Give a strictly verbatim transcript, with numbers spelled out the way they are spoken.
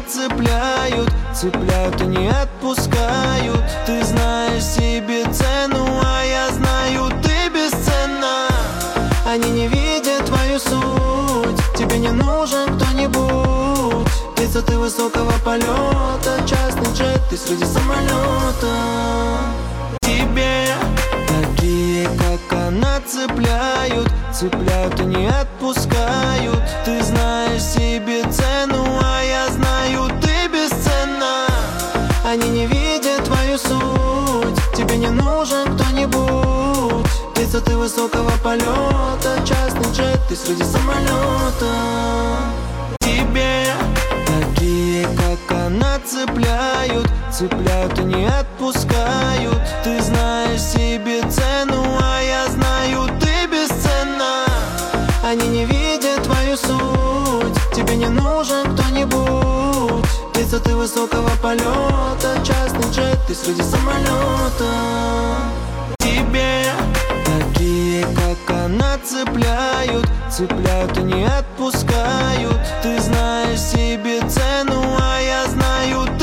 цепляют, цепляют и не отпускают. Ты знаешь себе цену, а я знаю, ты бесценна. Они не видят твою суть, тебе не нужен кто-нибудь. Высоты высокого полета, частный джет, ты среди самолета. Тебе такие, как она, цепляют, цепляют и не отпускают. Ты знаешь себе цену, а я знаю, ты бесценна. Они не видят твою суть, тебе не нужен кто-нибудь. Высоты высокого полета, частный джет, ты среди самолета. Тебе такие, как она, цепляют, цепляют и не отпускают. Ты знаешь себе цену, а я знаю, ты бесценна. Они не видят твою суть, тебе не нужен кто-нибудь. Высоты высокого полета, частный джет, ты среди самолета. Тебе такие, как она, цепляют, цепляют и не отпускают. Ты знаешь себе цену, а я знаю,